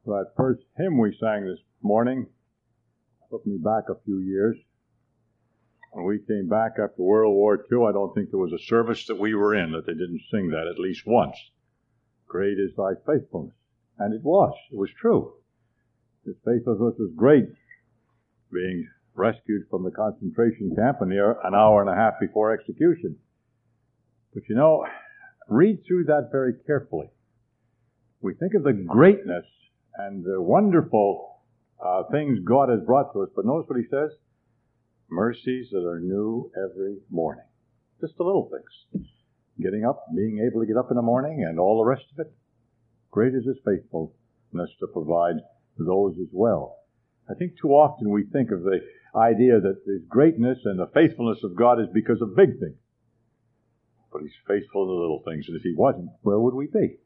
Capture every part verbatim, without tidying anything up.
That first hymn we sang this morning took me back a few years. When we came back after World War Two, I don't think there was a service that we were in that they didn't sing that at least once. Great is thy faithfulness. And it was. It was true. His faithfulness was great, being rescued from the concentration camp a near an hour and a half before execution. But you know, read through that very carefully. We think of the greatness and the wonderful uh, things God has brought to us. But notice what he says. Mercies that are new every morning. Just the little things. Getting up, being able to get up in the morning, and all the rest of it. Great is his faithfulness to provide those as well. I think too often we think of the idea that the greatness and the faithfulness of God is because of big things. But he's faithful in the little things. And if he wasn't, where would we be?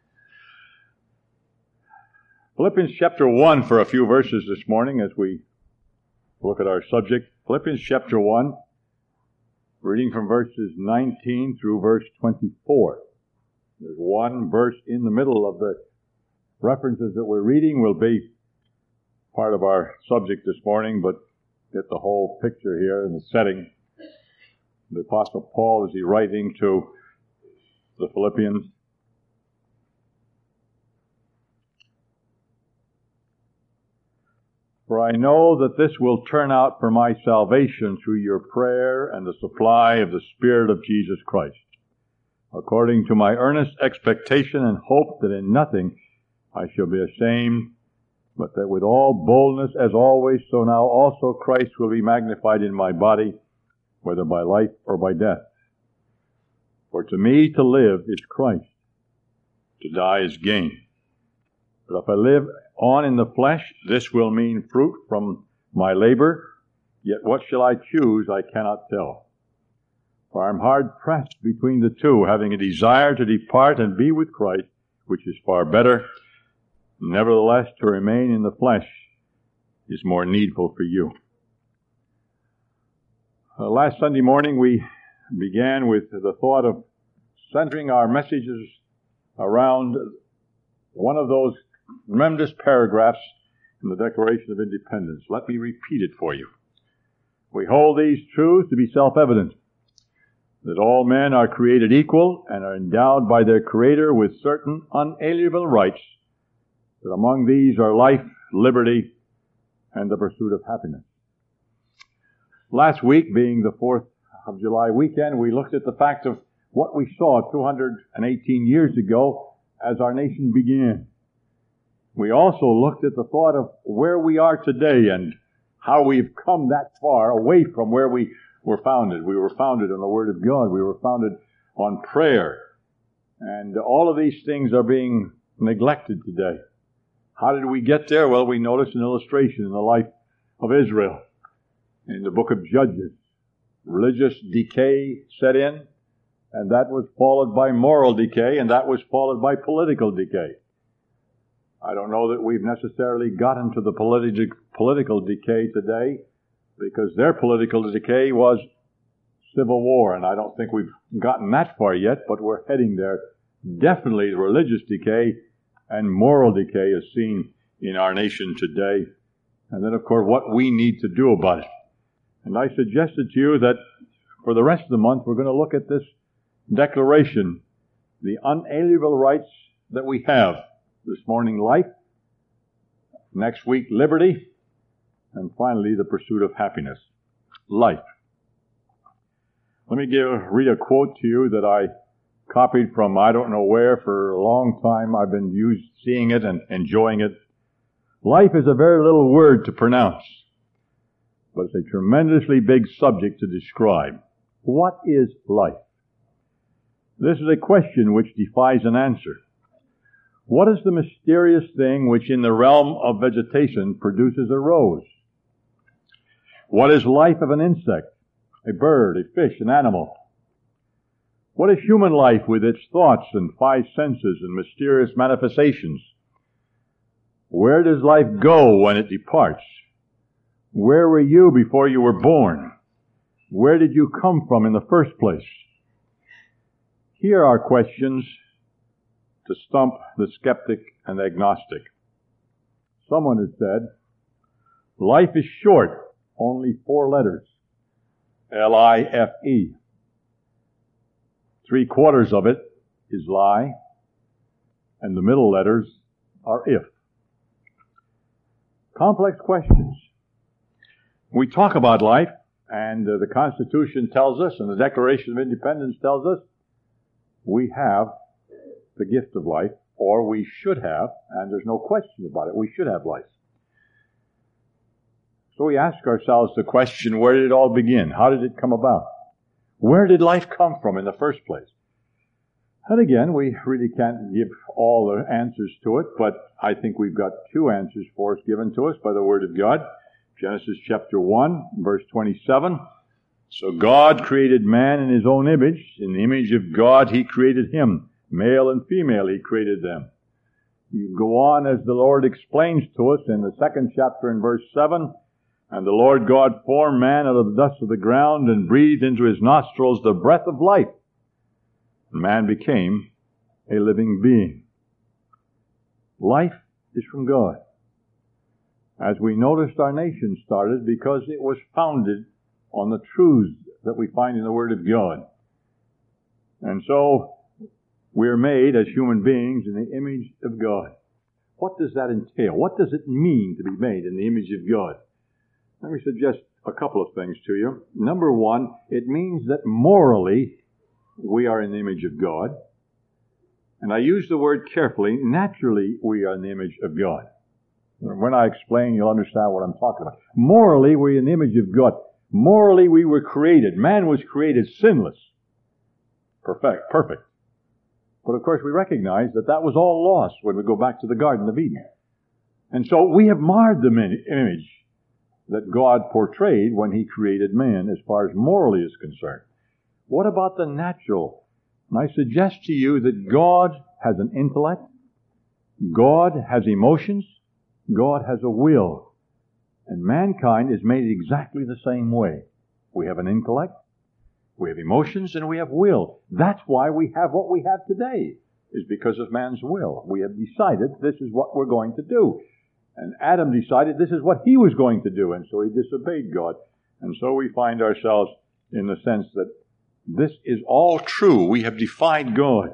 Philippians chapter one for a few verses this morning as we look at our subject. Philippians chapter one, reading from verses nineteen through verse twenty-four. There's one verse in the middle of the references that we're reading will be part of our subject this morning, but get the whole picture here in the setting. The Apostle Paul, is he writing to the Philippians? For I know that this will turn out for my salvation through your prayer and the supply of the Spirit of Jesus Christ, according to my earnest expectation and hope that in nothing I shall be ashamed, but that with all boldness, as always, so now also Christ will be magnified in my body, whether by life or by death. For to me to live is Christ, to die is gain. But if I live on in the flesh, this will mean fruit from my labor, yet what shall I choose I cannot tell. For I am hard pressed between the two, having a desire to depart and be with Christ, which is far better. Nevertheless, to remain in the flesh is more needful for you. Uh, last Sunday morning we began with the thought of centering our messages around one of those tremendous paragraphs in the Declaration of Independence. Let me repeat it for you. We hold these truths to be self-evident, that all men are created equal and are endowed by their Creator with certain unalienable rights, that among these are life, liberty, and the pursuit of happiness. Last week, being the fourth of July weekend, we looked at the fact of what we saw two hundred eighteen years ago as our nation began. We also looked at the thought of where we are today and how we've come that far away from where we were founded. We were founded on the Word of God. We were founded on prayer. And all of these things are being neglected today. How did we get there? Well, we noticed an illustration in the life of Israel. In the book of Judges, religious decay set in, and that was followed by moral decay, and that was followed by political decay. I don't know that we've necessarily gotten to the politi- political decay today, because their political decay was civil war, and I don't think we've gotten that far yet, but we're heading there. Definitely religious decay and moral decay is seen in our nation today. And then, of course, what we need to do about it. And I suggested to you that for the rest of the month, we're going to look at this declaration, the unalienable rights that we have. This morning, life. Next week, liberty. And finally, the pursuit of happiness. Life. Let me give, read a quote to you that I copied from I don't know where for a long time. I've been used, seeing it and enjoying it. Life is a very little word to pronounce, but it's a tremendously big subject to describe. What is life? This is a question which defies an answer. What is the mysterious thing which in the realm of vegetation produces a rose? What is life of an insect, a bird, a fish, an animal? What is human life with its thoughts and five senses and mysterious manifestations? Where does life go when it departs? Where were you before you were born? Where did you come from in the first place? Here are questions to stump the skeptic and agnostic. Someone has said, life is short, only four letters. L I F E. Three quarters of it is lie, and the middle letters are if. Complex questions. We talk about life, and uh, the Constitution tells us, and the Declaration of Independence tells us, we have the gift of life, or we should have, and there's no question about it, we should have life. So we ask ourselves the question, where did it all begin? How did it come about? Where did life come from in the first place? And again, we really can't give all the answers to it, but I think we've got two answers for us given to us by the Word of God. Genesis chapter one, verse twenty-seven. So God created man in His own image. In the image of God He created him. Male and female He created them. You go on as the Lord explains to us in the second chapter in verse seven. And the Lord God formed man out of the dust of the ground and breathed into his nostrils the breath of life. And man became a living being. Life is from God. As we noticed, our nation started because it was founded on the truths that we find in the Word of God. And so, we are made as human beings in the image of God. What does that entail? What does it mean to be made in the image of God? Let me suggest a couple of things to you. Number one, it means that morally we are in the image of God. And I use the word carefully. Naturally, we are in the image of God. When I explain, you'll understand what I'm talking about. Morally, we're in the image of God. Morally, we were created. Man was created sinless. Perfect. Perfect. But of course, we recognize that that was all lost when we go back to the Garden of Eden. And so we have marred the image that God portrayed when He created man as far as morally is concerned. What about the natural? And I suggest to you that God has an intellect, God has emotions, God has a will, and mankind is made exactly the same way. We have an intellect, we have emotions, and we have will. That's why we have what we have today, is because of man's will. We have decided this is what we're going to do. And Adam decided this is what he was going to do, and so he disobeyed God. And so we find ourselves in the sense that this is all true. We have defied God.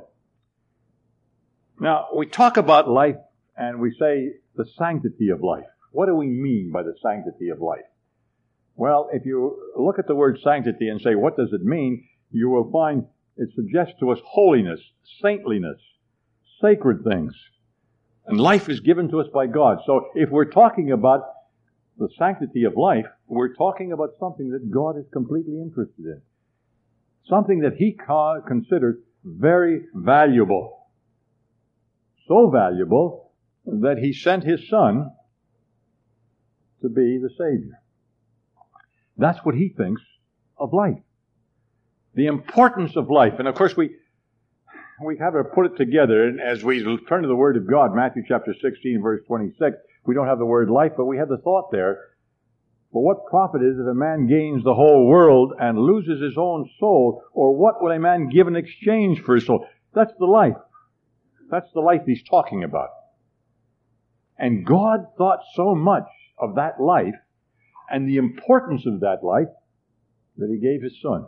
Now, we talk about life, and we say the sanctity of life. What do we mean by the sanctity of life? Well, if you look at the word sanctity and say, what does it mean? You will find it suggests to us holiness, saintliness, sacred things. And life is given to us by God. So if we're talking about the sanctity of life, we're talking about something that God is completely interested in. Something that He considers very valuable. So valuable that He sent His Son to be the Savior. That's what He thinks of life. The importance of life. And of course we We have to put it together, and as we turn to the Word of God, Matthew chapter sixteen, verse twenty-six, we don't have the word life, but we have the thought there. For what profit is it if a man gains the whole world and loses his own soul? Or what will a man give in exchange for his soul? That's the life. That's the life he's talking about. And God thought so much of that life and the importance of that life that He gave His Son.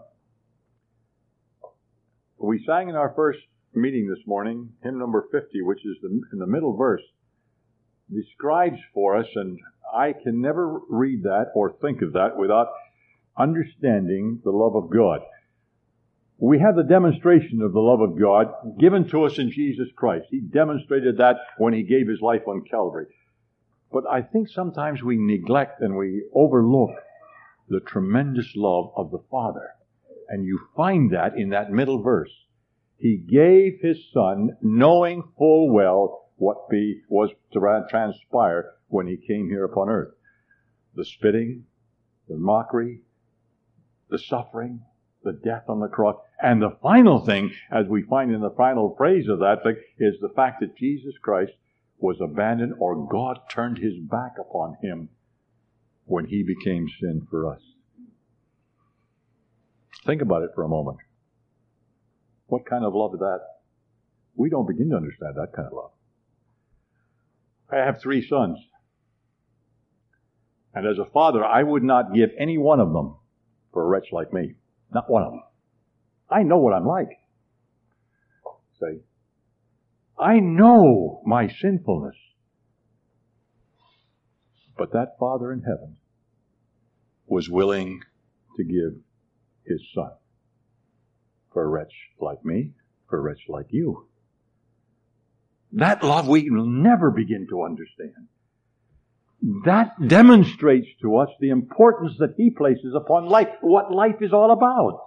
We sang in our first meeting this morning, hymn number fifty, which is the, in the middle verse, describes for us, and I can never read that or think of that without understanding the love of God. We have the demonstration of the love of God given to us in Jesus Christ. He demonstrated that when He gave His life on Calvary. But I think sometimes we neglect and we overlook the tremendous love of the Father. And you find that in that middle verse. He gave His Son knowing full well what be, was to transpire when He came here upon earth. The spitting, the mockery, the suffering, the death on the cross. And the final thing, as we find in the final phrase of that thing, is the fact that Jesus Christ was abandoned, or God turned His back upon Him when He became sin for us. Think about it for a moment. What kind of love is that? We don't begin to understand that kind of love. I have three sons. And as a father, I would not give any one of them for a wretch like me. Not one of them. I know what I'm like. Say, I know my sinfulness. But that Father in heaven was willing to give his Son for a wretch like me, for a wretch like you. That love we will never begin to understand. That demonstrates to us the importance that he places upon life, what life is all about.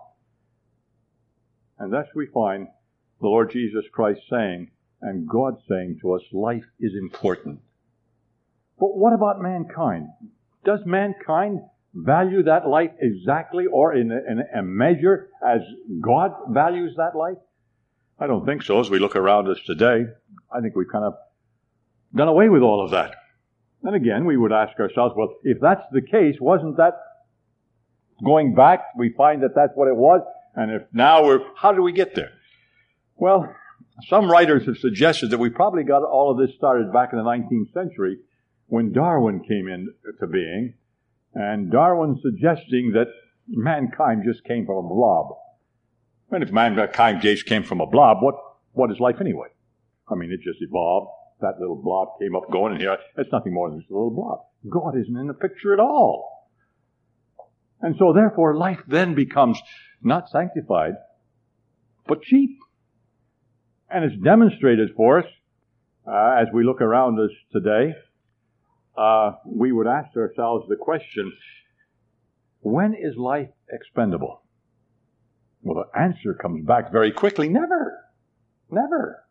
And thus we find the Lord Jesus Christ saying, and God saying to us, life is important. But what about mankind? Does mankind value that life exactly or in a, in a measure as God values that life? I don't think so. As we look around us today, I think we've kind of done away with all of that. And again, we would ask ourselves, well, if that's the case, wasn't that going back? We find that that's what it was. And if now we're, how did we get there? Well, some writers have suggested that we probably got all of this started back in the nineteenth century when Darwin came into being. And Darwin suggesting that mankind just came from a blob. And if mankind just came from a blob, what, what is life anyway? I mean, it just evolved. That little blob came up going, and here, it's nothing more than just a little blob. God isn't in the picture at all. And so therefore, life then becomes not sanctified, but cheap. And it's demonstrated for us, uh, as we look around us today, uh, we would ask ourselves the question, when is life expendable? Well, the answer comes back very quickly, never. Never.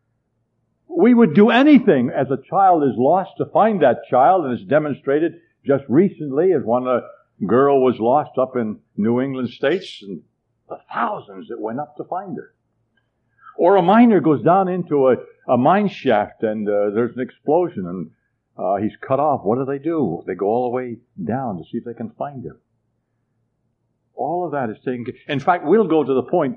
We would do anything as a child is lost to find that child, and it's demonstrated just recently as one uh, girl was lost up in New England states, and the thousands that went up to find her. Or a miner goes down into a, a mine shaft and uh, there's an explosion and uh, he's cut off. What do they do? They go all the way down to see if they can find him. All of that is taken care. In fact, we'll go to the point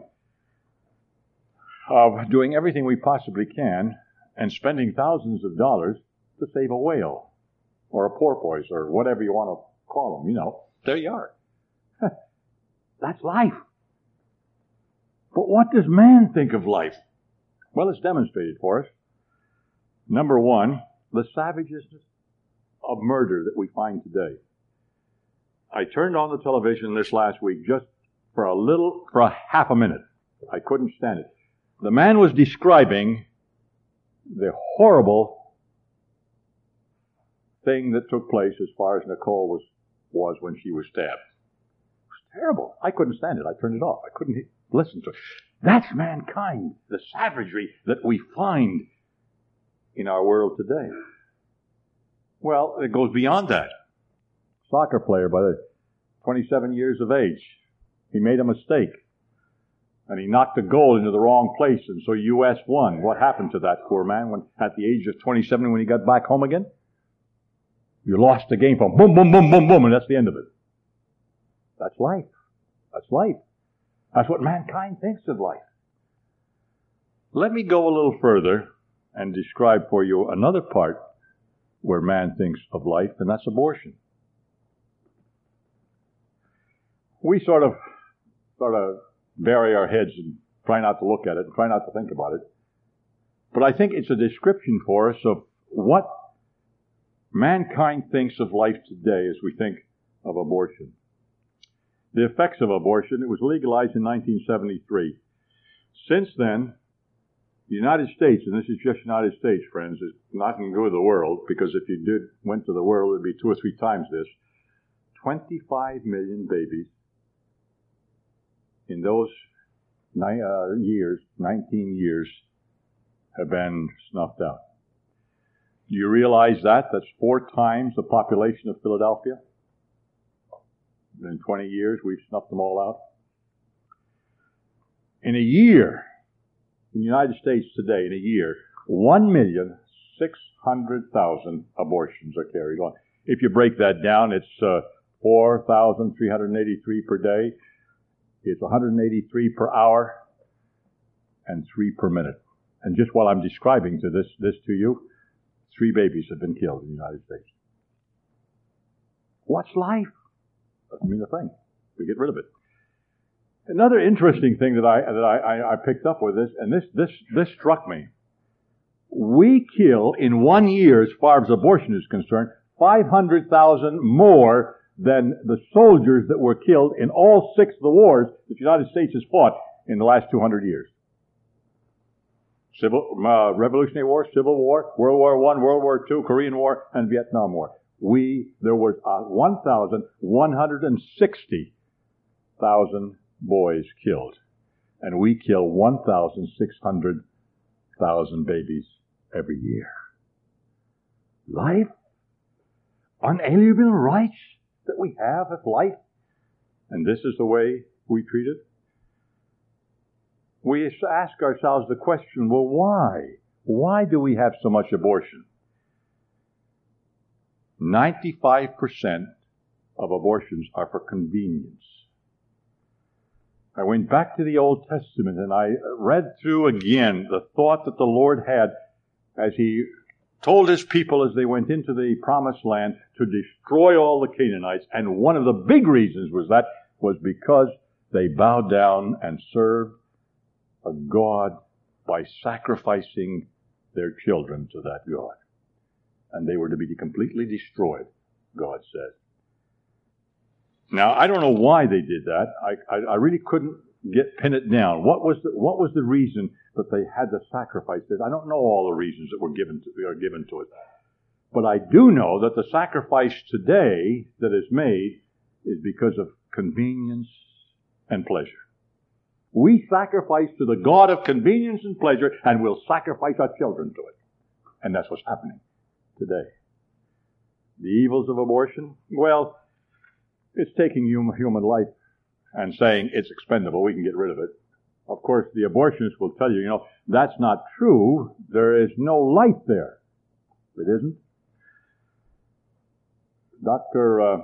of doing everything we possibly can and spending thousands of dollars to save a whale or a porpoise or whatever you want to call them. You know, there you are. That's life. But what does man think of life? Well, it's demonstrated for us. Number one, the savageness of murder that we find today. I turned on the television this last week just for a little, for a half a minute. I couldn't stand it. The man was describing the horrible thing that took place as far as Nicole was, was when she was stabbed. It was terrible. I couldn't stand it. I turned it off. I couldn't listen to it. That's mankind, the savagery that we find in our world today. Well, it goes beyond that. Soccer player by the twenty-seven years of age. He made a mistake. And he knocked a goal into the wrong place, and so U S won. What happened to that poor man when, at the age of twenty-seven when he got back home again? You lost the game from boom, boom, boom, boom, boom, and that's the end of it. That's life. That's life. That's what mankind thinks of life. Let me go a little further and describe for you another part where man thinks of life, and that's abortion. We sort of, sort of bury our heads and try not to look at it and try not to think about it. But I think it's a description for us of what mankind thinks of life today as we think of abortion. The effects of abortion, it was legalized in nineteen seventy-three. Since then, the United States, and this is just United States, friends, is not going to go to the world, because if you did went to the world, it would be two or three times this. twenty-five million babies in those ni- uh, years, nineteen years, have been snuffed out. Do you realize that? That's four times the population of Philadelphia. In twenty years, we've snuffed them all out. In a year, in the United States today, in a year, one million six hundred thousand abortions are carried on. If you break that down, it's uh, four thousand three hundred eighty-three per day. It's one hundred eighty-three per hour and three per minute. And just while I'm describing to this, this to you, three babies have been killed in the United States. What's life? Doesn't mean a thing. We get rid of it. Another interesting thing that I that I, I, I picked up with this, and this this this struck me. We kill in one year, as far as abortion is concerned, five hundred thousand more than the soldiers that were killed in all six of the wars that the United States has fought in the last two hundred years. Civil, uh, Revolutionary War, Civil War, World War One, World War Two, Korean War, and Vietnam War. We, there was uh, one thousand one hundred sixty thousand boys killed. And we kill one thousand six hundred thousand babies every year. Life, unalienable rights that we have of life, and this is the way we treat it. We ask ourselves the question, well, why? Why do we have so much abortion? ninety-five percent of abortions are for convenience. I went back to the Old Testament and I read through again the thought that the Lord had as He told His people as they went into the Promised Land to destroy all the Canaanites. And one of the big reasons was that was because they bowed down and served a God by sacrificing their children to that God. And they were to be completely destroyed, God said. Now, I don't know why they did that. I, I, I really couldn't get pin it down. What was the, what was the reason that they had to sacrifice this? I don't know all the reasons that were given to, are given to it. But I do know that the sacrifice today that is made is because of convenience and pleasure. We sacrifice to the God of convenience and pleasure, and we'll sacrifice our children to it. And that's what's happening today. The evils of abortion? Well, it's taking human life and saying it's expendable, we can get rid of it. Of course, the abortionist will tell you, you know, that's not true. There is no life there. It isn't. Doctor Uh,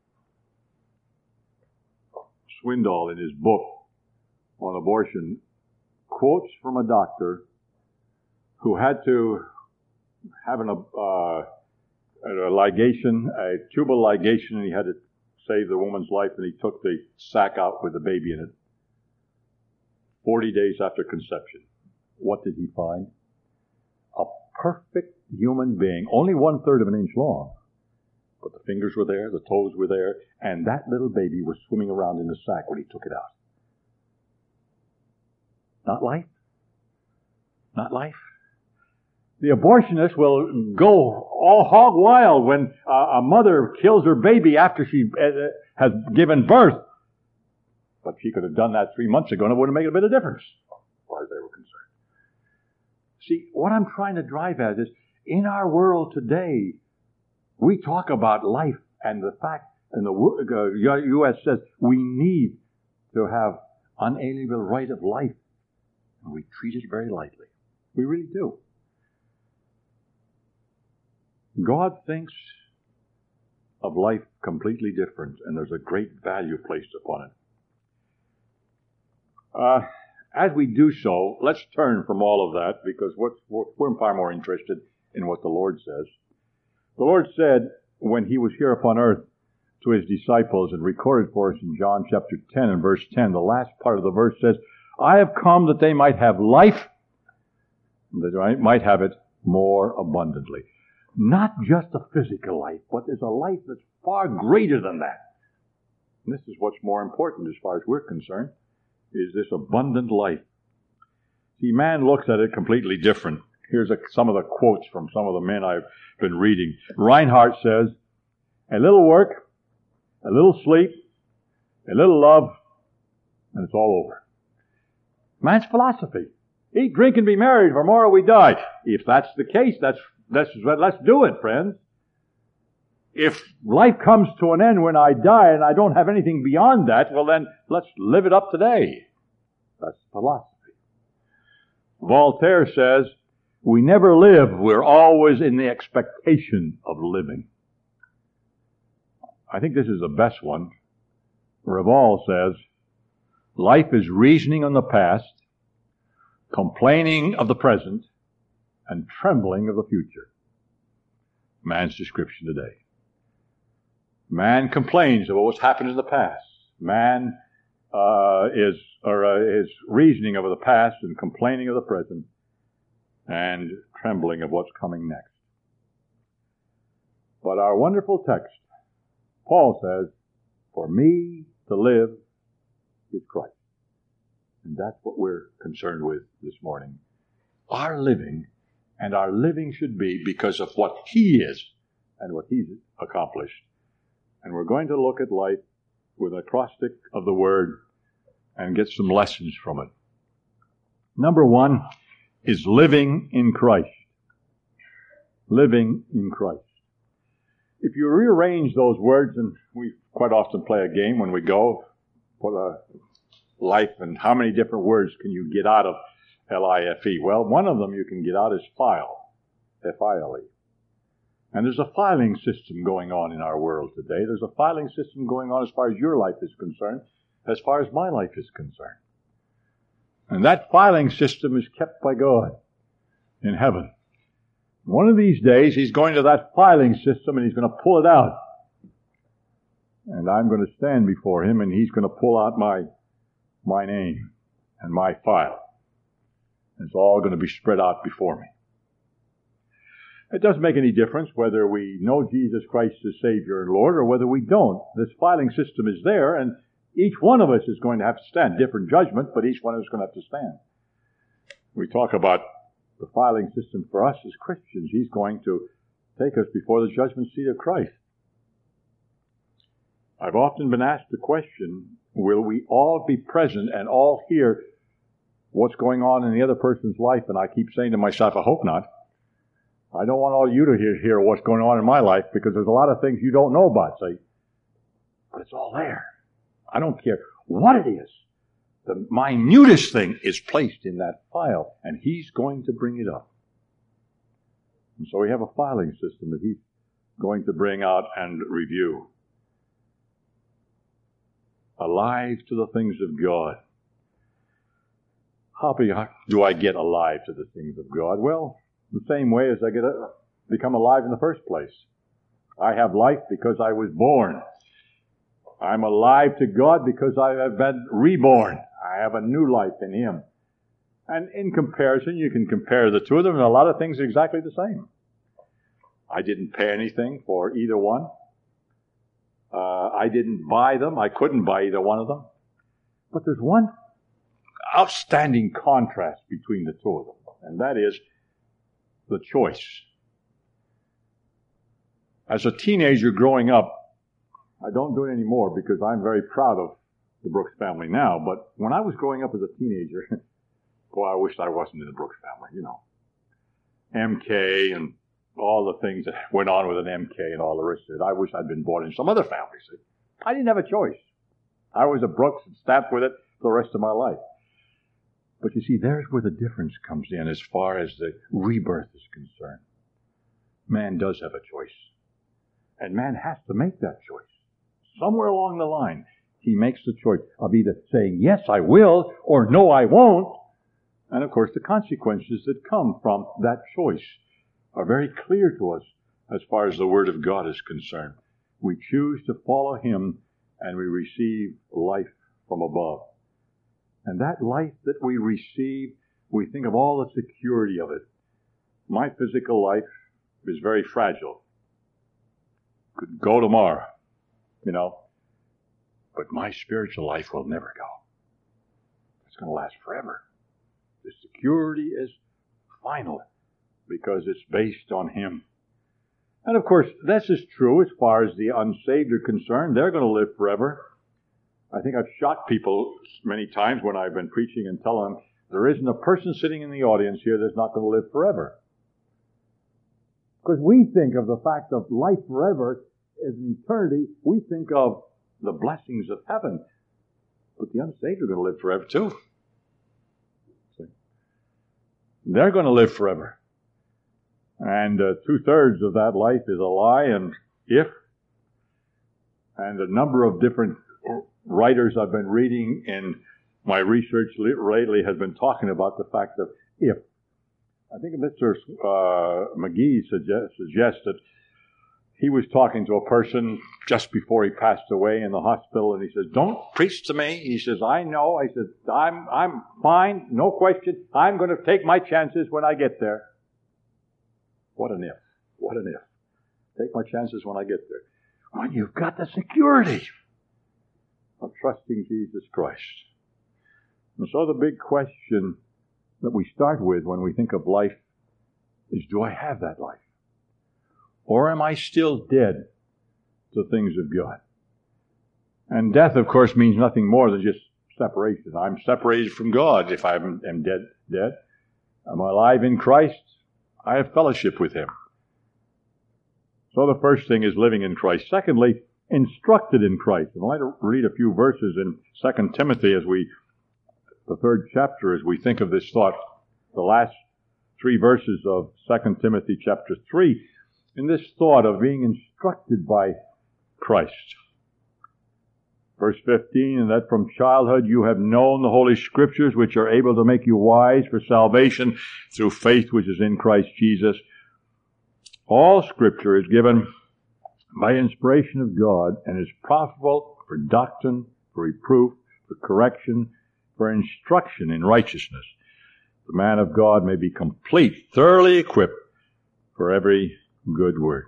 Swindoll, in his book on abortion, quotes from a doctor who had to have an, uh, a ligation, a tubal ligation, and he had to save the woman's life, and he took the sac out with the baby in it. Forty days after conception. What did he find? A perfect human being, only one third of an inch long. But the fingers were there, the toes were there, and that little baby was swimming around in the sac when he took it out. Not life? Not life? The abortionist will go all hog wild when uh, a mother kills her baby after she uh, has given birth. But she could have done that three months ago and it wouldn't make a bit of difference, as far as they were concerned. See, what I'm trying to drive at is, in our world today, we talk about life and the fact, and the uh, U S says we need to have unalienable right of life. And we treat it very lightly. We really do. God thinks of life completely different, and there's a great value placed upon it. Uh, as we do so, let's turn from all of that, because what's, we're far more interested in what the Lord says. The Lord said, when He was here upon earth, to His disciples, and recorded for us in John chapter ten and verse ten, the last part of the verse says, I have come that they might have life, and that they might have it more abundantly. Not just a physical life, but there's a life that's far greater than that. And this is what's more important as far as we're concerned, is this abundant life. See, man looks at it completely different. Here's a, some of the quotes from some of the men I've been reading. Reinhardt says, a little work, a little sleep, a little love, and it's all over. Man's philosophy. Eat, drink, and be merry, for tomorrow we die. If that's the case, that's Let's, let's do it, friends. If life comes to an end when I die and I don't have anything beyond that, well then, let's live it up today. That's philosophy. Voltaire says, we never live, we're always in the expectation of living. I think this is the best one. Reval says, life is reasoning on the past, complaining of the present, and trembling of the future. Man's description today. Man complains about what's happened in the past. Man uh, is or uh, is reasoning over the past and complaining of the present and trembling of what's coming next. But our wonderful text, Paul says, "For me to live is Christ." And that's what we're concerned with this morning. Our living, and our living should be because of what He is and what He's accomplished. And we're going to look at life with an acrostic of the Word and get some lessons from it. Number one is living in Christ. Living in Christ. If you rearrange those words, and we quite often play a game when we go, put a life and how many different words can you get out of L I F E? Well, one of them you can get out is file, F I L E. And there's a filing system going on in our world today. There's a filing system going on as far as your life is concerned, as far as my life is concerned. And that filing system is kept by God in heaven. One of these days, He's going to that filing system and He's going to pull it out. And I'm going to stand before Him and He's going to pull out my, my name and my file. It's all going to be spread out before me. It doesn't make any difference whether we know Jesus Christ as Savior and Lord or whether we don't. This filing system is there, and each one of us is going to have to stand. Different judgment, but each one of us is going to have to stand. We talk about the filing system for us as Christians. He's going to take us before the judgment seat of Christ. I've often been asked the question, will we all be present and all hear what's going on in the other person's life? And I keep saying to myself, I hope not. I don't want all you to hear, hear what's going on in my life because there's a lot of things you don't know about, see? But it's all there. I don't care what it is. The minutest thing is placed in that file, and He's going to bring it up. And so we have a filing system that He's going to bring out and review. Alive to the things of God. How do I get alive to the things of God? Well, the same way as I get a, become alive in the first place. I have life because I was born. I'm alive to God because I have been reborn. I have a new life in Him. And in comparison, you can compare the two of them, and a lot of things are exactly the same. I didn't pay anything for either one. Uh, I didn't buy them. I couldn't buy either one of them. But there's one outstanding contrast between the two of them, and that is the choice. As a teenager growing up, I don't do it anymore because I'm very proud of the Brooks family now, but when I was growing up as a teenager, boy, I wished I wasn't in the Brooks family, you know. M K and all the things that went on with an M K and all the rest of it. I wish I'd been born in some other family. See? I didn't have a choice. I was a Brooks and stamped with it for the rest of my life. But you see, there's where the difference comes in as far as the rebirth is concerned. Man does have a choice. And man has to make that choice. Somewhere along the line, he makes the choice of either saying, yes, I will, or no, I won't. And of course, the consequences that come from that choice are very clear to us as far as the Word of God is concerned. We choose to follow Him, and we receive life from above. And that life that we receive, we think of all the security of it. My physical life is very fragile. Could go tomorrow, you know. But my spiritual life will never go. It's going to last forever. The security is final because it's based on Him. And of course, this is true as far as the unsaved are concerned. They're going to live forever. I think I've shocked people many times when I've been preaching and telling them there isn't a person sitting in the audience here that's not going to live forever. Because we think of the fact of life forever as an eternity. We think of the blessings of heaven. But the unsaved are going to live forever too. See? They're going to live forever. And uh, two-thirds of that life is a lie and if. And a number of different writers I've been reading in my research lately has been talking about the fact of if. I think Mister Uh, McGee suggest, suggests that he was talking to a person just before he passed away in the hospital, and he says, "Don't preach to me." He says, "I know." I said, I'm, I'm fine, no question. I'm going to take my chances when I get there. What an if. What an if. Take my chances when I get there. Well, you've got the security of trusting Jesus Christ. And so the big question that we start with when we think of life is, do I have that life? Or am I still dead to things of God? And death, of course, means nothing more than just separation. I'm separated from God if I am dead. Dead. Am I alive in Christ? I have fellowship with Him. So the first thing is living in Christ. Secondly, instructed in Christ. And I'd like to read a few verses in Second Timothy as we, the third chapter, as we think of this thought. The last three verses of Second Timothy chapter three, in this thought of being instructed by Christ. Verse fifteen, and that from childhood you have known the Holy Scriptures, which are able to make you wise for salvation through faith which is in Christ Jesus. All Scripture is given by inspiration of God and is profitable for doctrine, for reproof, for correction, for instruction in righteousness. The man of God may be complete, thoroughly equipped for every good work.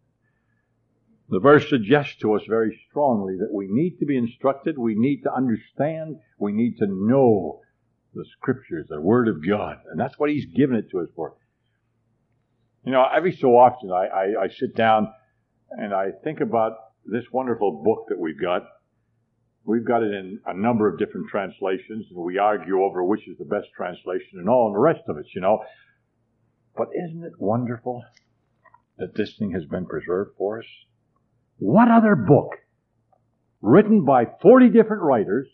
The verse suggests to us very strongly that we need to be instructed, we need to understand, we need to know the Scriptures, the Word of God. And that's what He's given it to us for. You know, every so often I, I, I sit down and I think about this wonderful book that we've got. We've got it in a number of different translations, and we argue over which is the best translation and all, and the rest of it, you know. But isn't it wonderful that this thing has been preserved for us? What other book, written by forty different writers,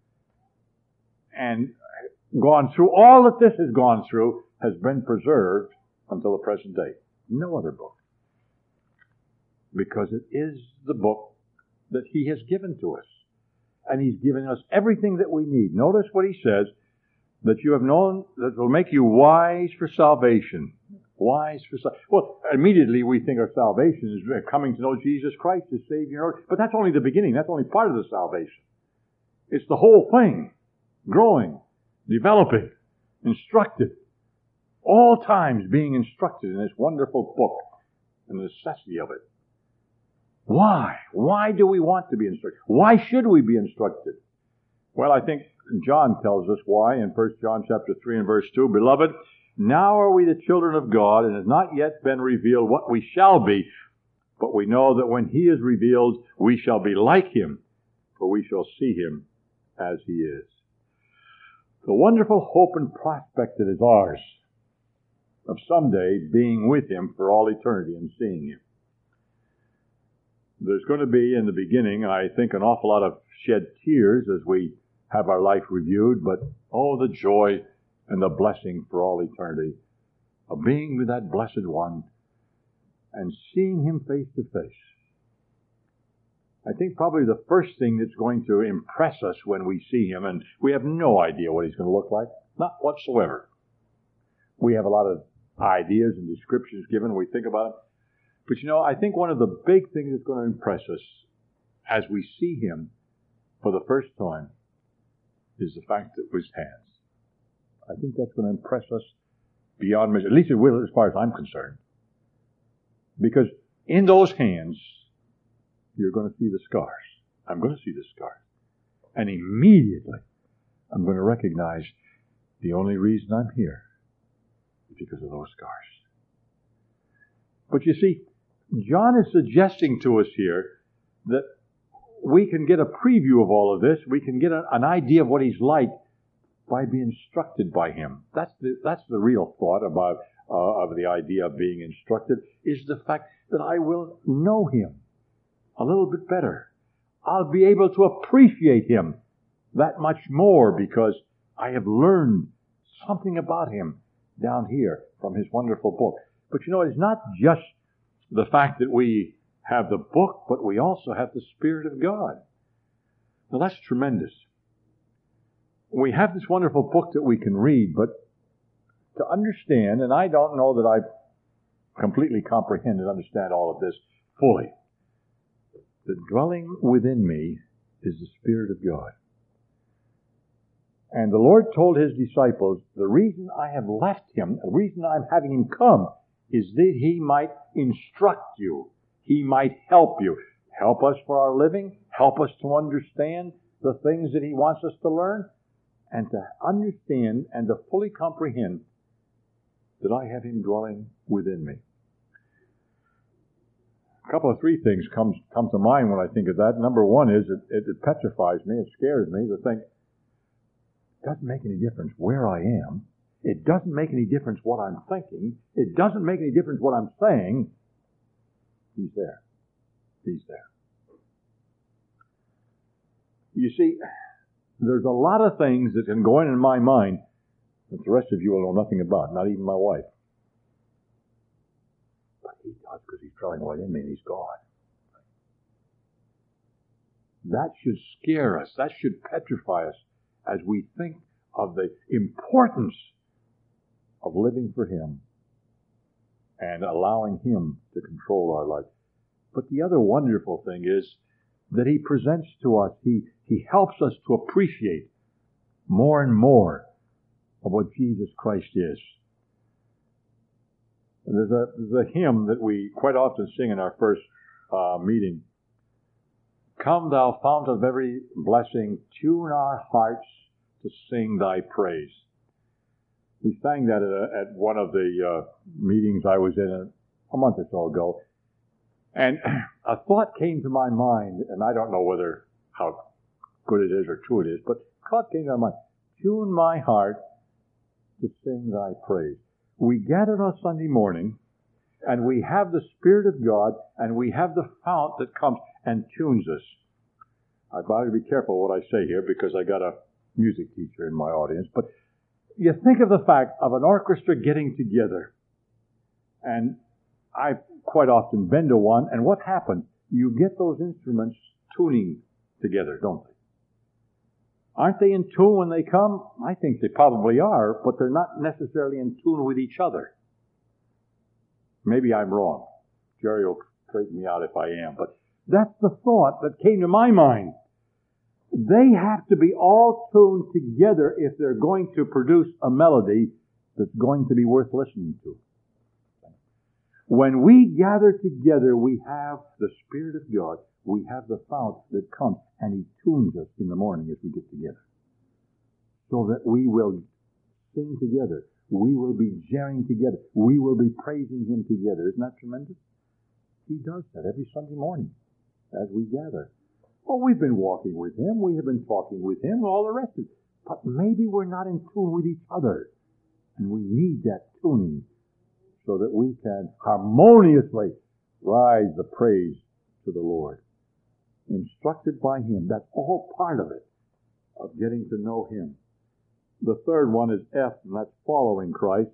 and gone through all that this has gone through, has been preserved until the present day? No other book. Because it is the book that He has given to us. And He's given us everything that we need. Notice what He says, that you have known, that will make you wise for salvation. Wise for salvation. Well, immediately we think of salvation as coming to know Jesus Christ as Savior. But that's only the beginning. That's only part of the salvation. It's the whole thing. Growing, developing, instructed. All times being instructed in this wonderful book and the necessity of it. Why? Why do we want to be instructed? Why should we be instructed? Well, I think John tells us why in First John chapter three and verse two. Beloved, now are we the children of God, and it has not yet been revealed what we shall be. But we know that when He is revealed, we shall be like Him, for we shall see Him as He is. The wonderful hope and prospect that is ours of someday being with Him for all eternity and seeing Him. There's going to be, in the beginning, I think, an awful lot of shed tears as we have our life reviewed, but oh, the joy and the blessing for all eternity of being with that Blessed One and seeing Him face to face. I think probably the first thing that's going to impress us when we see Him, and we have no idea what He's going to look like, not whatsoever. We have a lot of ideas and descriptions given, we think about it. But you know, I think one of the big things that's going to impress us as we see Him for the first time is the fact that His hands. I think that's going to impress us beyond measure. At least it will as far as I'm concerned. Because in those hands, you're going to see the scars. I'm going to see the scars. And immediately, I'm going to recognize the only reason I'm here is because of those scars. But you see, John is suggesting to us here that we can get a preview of all of this. We can get a, an idea of what He's like by being instructed by Him. That's the, that's the real thought about uh, of the idea of being instructed, is the fact that I will know Him a little bit better. I'll be able to appreciate Him that much more because I have learned something about Him down here from His wonderful book. But you know, it's not just the fact that we have the book, but we also have the Spirit of God. Now that's tremendous. We have this wonderful book that we can read, but to understand, and I don't know that I completely comprehend and understand all of this, fully. The dwelling within me is the Spirit of God. And the Lord told His disciples, the reason I have left Him, the reason I'm having Him come, is that He might instruct you. He might help you. Help us for our living. Help us to understand the things that He wants us to learn. And to understand and to fully comprehend that I have Him dwelling within me. A couple of three things come, come to mind when I think of that. Number one is it, it, it petrifies me, it scares me to think, it doesn't make any difference where I am. It doesn't make any difference what I'm thinking. It doesn't make any difference what I'm saying. He's there. He's there. You see, there's a lot of things that can go in in my mind that the rest of you will know nothing about, not even my wife. But He does, because He's dwelling right in me and He's God. That should scare us. That should petrify us as we think of the importance of living for Him and allowing Him to control our life. But the other wonderful thing is that He presents to us, He, he helps us to appreciate more and more of what Jesus Christ is. And there's a, there's a hymn that we quite often sing in our first uh, meeting. Come, thou fount of every blessing, tune our hearts to sing thy praise. We sang that at, a, at one of the uh, meetings I was in a, a month or so ago. And a thought came to my mind, and I don't know whether how good it is or true it is, but a thought came to my mind. Tune my heart to sing thy praise. We gather on Sunday morning, and we have the Spirit of God, and we have the fount that comes and tunes us. I've got to be careful what I say here, because I got a music teacher in my audience, but you think of the fact of an orchestra getting together, and I've quite often been to one, and what happens? You get those instruments tuning together, don't they? Aren't they in tune when they come? I think they probably are, but they're not necessarily in tune with each other. Maybe I'm wrong. Jerry will straighten me out if I am, but that's the thought that came to my mind. They have to be all tuned together if they're going to produce a melody that's going to be worth listening to. When we gather together, we have the Spirit of God. We have the fount that comes, and He tunes us in the morning as we get together, so that we will sing together. We will be jamming together. We will be praising Him together. Isn't that tremendous? He does that every Sunday morning as we gather. Oh, we've been walking with Him. We have been talking with Him, all the rest of it. But maybe we're not in tune with each other, and we need that tuning so that we can harmoniously rise the praise to the Lord. Instructed by Him. That's all part of it, of getting to know Him. The third one is F, and that's following Christ.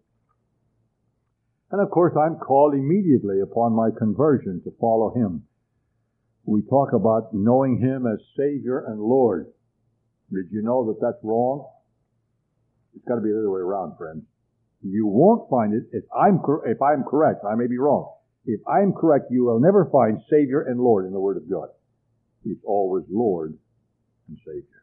And of course, I'm called immediately upon my conversion to follow Him. We talk about knowing Him as Savior and Lord. Did you know that that's wrong? It's got to be the other way around, friends. You won't find it if I'm if I'm correct. I may be wrong. If I'm correct, you will never find Savior and Lord in the Word of God. He's always Lord and Savior.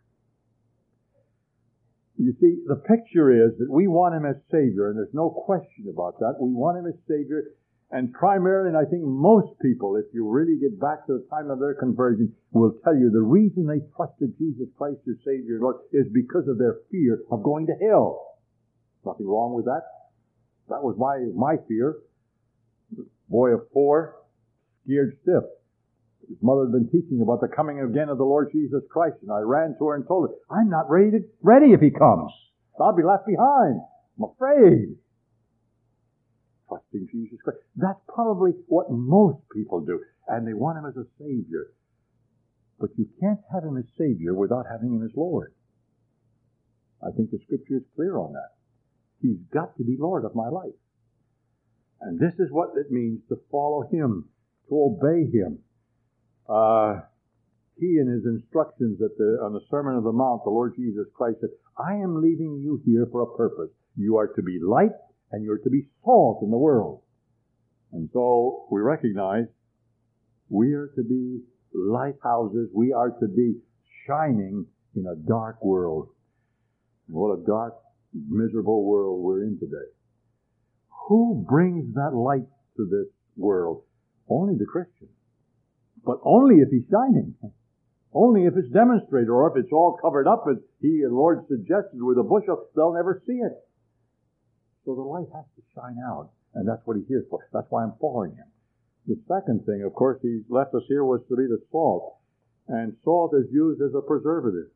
You see, the picture is that we want Him as Savior, and there's no question about that. We want Him as Savior, and primarily, and I think most people, if you really get back to the time of their conversion, will tell you the reason they trusted Jesus Christ as Savior and Lord is because of their fear of going to hell. Nothing wrong with that. That was my, my fear. Boy of four, scared stiff. His mother had been teaching about the coming again of the Lord Jesus Christ, and I ran to her and told her, I'm not ready to, ready if He comes. I'll be left behind. I'm afraid. Trusting Jesus Christ. That's probably what most people do, and they want Him as a Savior. But you can't have Him as Savior without having Him as Lord. I think the Scripture is clear on that. He's got to be Lord of my life. And this is what it means to follow Him, to obey Him. Uh, he, in His instructions at the, on the Sermon on the Mount, the Lord Jesus Christ said, I am leaving you here for a purpose. You are to be light, and you are to be salt in the world. And so we recognize We are to be lighthouses. We are to be shining in a dark world. What a dark, miserable world we're in today. Who brings that light to this world? Only the Christian. But only if he's shining. Only if it's demonstrated, or if it's all covered up, as he, the Lord suggested, with a bushel, they'll never see it. So the light has to shine out, and that's what he's here for. That's why I'm following him. The second thing, of course, he left us here was to be the salt. And salt is used as a preservative.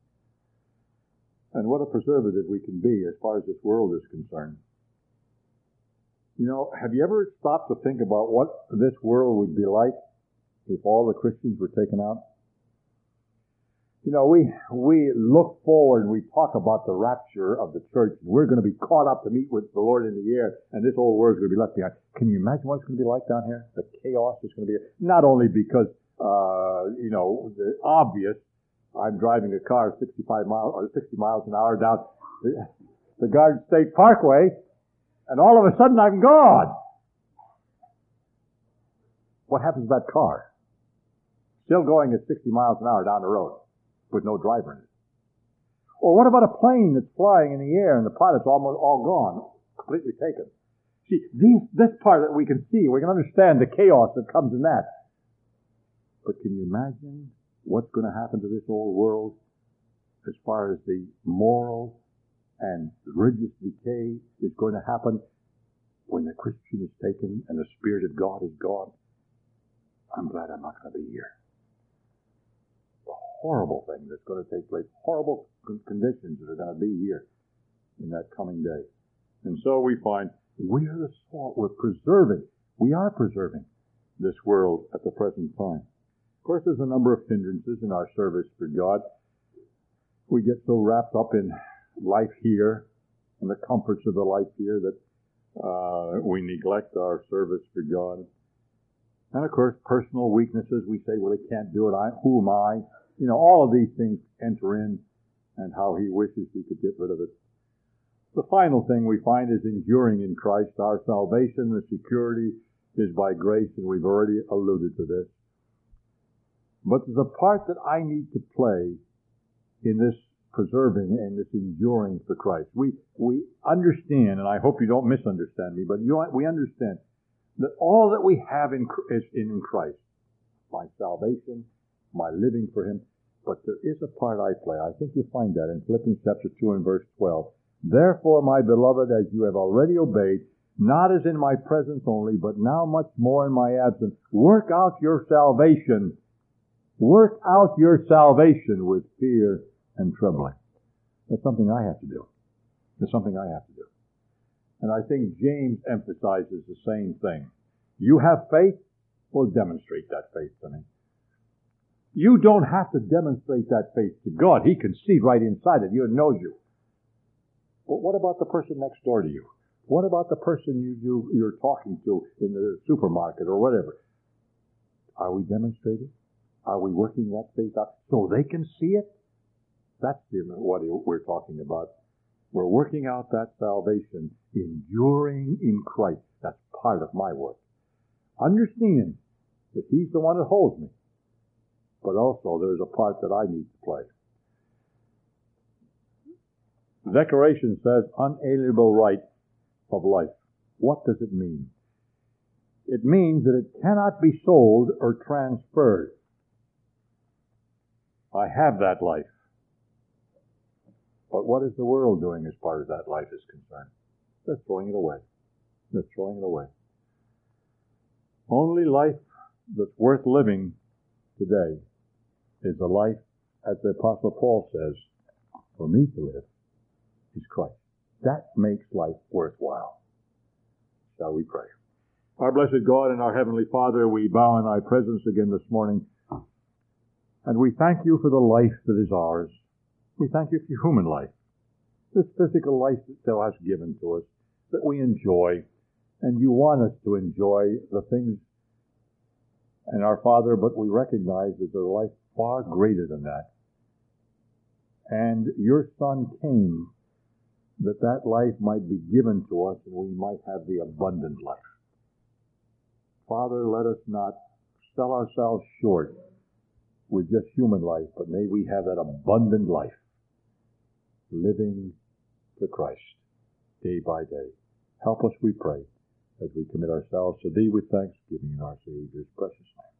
And what a preservative we can be as far as this world is concerned. You know, have you ever stopped to think about what this world would be like if all the Christians were taken out? You know, we we look forward and we talk about the rapture of the church. We're going to be caught up to meet with the Lord in the air, and this old world's going to be left behind. Can you imagine what it's going to be like down here? The chaos is going to be, not only because, uh, you know, the obvious, I'm driving a car sixty-five miles or sixty miles an hour down the, the Garden State Parkway, and all of a sudden I'm gone. What happens to that car? Still going at sixty miles an hour down the road with no driver in it. Or what about a plane that's flying in the air and the pilot's almost all gone, completely taken? See, these, this part that we can see, we can understand the chaos that comes in that. But can you imagine what's going to happen to this old world as far as the moral and religious decay is going to happen when the Christian is taken and the Spirit of God is gone? I'm glad I'm not going to be here. The horrible thing that's going to take place, horrible conditions that are going to be here in that coming day. And so we find we are the salt. We're preserving. We are preserving this world at the present time. Of course, there's a number of hindrances in our service for God. We get so wrapped up in life here and the comforts of the life here that uh, we neglect our service for God. And of course, personal weaknesses. We say, well, I can't do it. I, who am I? You know, all of these things enter in, and how he wishes he could get rid of it. The final thing we find is enduring in Christ. Our salvation, the security, is by grace, and we've already alluded to this. But there's a part that I need to play in this preserving and this enduring for Christ. We we understand, and I hope you don't misunderstand me, but you, we understand that all that we have in, is in Christ. My salvation, my living for him. But there is a part I play. I think you find that in Philippians chapter two and verse twelve. Therefore, my beloved, as you have already obeyed, not as in my presence only, but now much more in my absence, work out your salvation. Work out your salvation with fear and trembling. That's something I have to do. That's something I have to do. And I think James emphasizes the same thing. You have faith? Well, demonstrate that faith to me. You don't have to demonstrate that faith to God. He can see right inside of you and knows you. But what about the person next door to you? What about the person you, you, you're talking to in the supermarket or whatever? Are we demonstrating? Are we working that faith out so they can see it? That's the, what we're talking about. We're working out that salvation, enduring in Christ. That's part of my work. Understand that he's the one that holds me. But also there's a part that I need to play. The Declaration says unalienable right of life. What does it mean? It means that it cannot be sold or transferred. I have that life. But what is the world doing as far as that life is concerned? They're throwing it away. They're throwing it away. Only life that's worth living today is the life, as the Apostle Paul says, for me to live is Christ. That makes life worthwhile. Shall we pray? Our blessed God and our Heavenly Father, we bow in thy presence again this morning, and we thank you for the life that is ours. We thank you for your human life, this physical life that thou hast given to us, that we enjoy, and you want us to enjoy the things and our Father, but we recognize that there's a life far greater than that. And your Son came that that life might be given to us and we might have the abundant life. Father, let us not sell ourselves short with just human life, but may we have that abundant life, living for Christ day by day. Help us, we pray, as we commit ourselves to Thee with thanksgiving in our Savior's precious name.